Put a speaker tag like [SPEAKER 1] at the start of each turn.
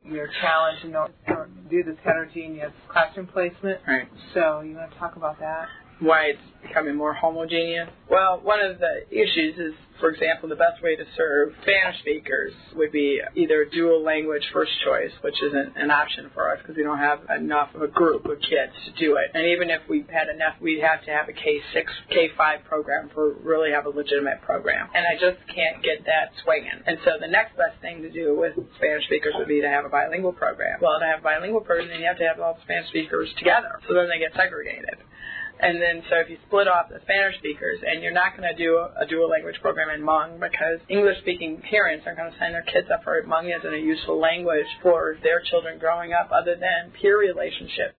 [SPEAKER 1] your challenge and do this heterogeneous classroom placement.
[SPEAKER 2] Right.
[SPEAKER 1] So you want to talk about that?
[SPEAKER 2] Why it's becoming more homogeneous? Well, one of the issues is, for example, the best way to serve Spanish speakers would be either dual language first choice, which isn't an option for us because we don't have enough of a group of kids to do it. And even if we had enough, we'd have to have a K6, K5 program to really have a legitimate program. And I just can't get that swinging. And so the next best thing to do with Spanish speakers would be to have a bilingual program. Well, to have a bilingual program, then you have to have all the Spanish speakers together. So then they get segregated. And then, so if you split off the Spanish speakers, and you're not going to do a dual language program in Hmong because English-speaking parents aren't going to sign their kids up for Hmong as a useful language for their children growing up other than peer relationships.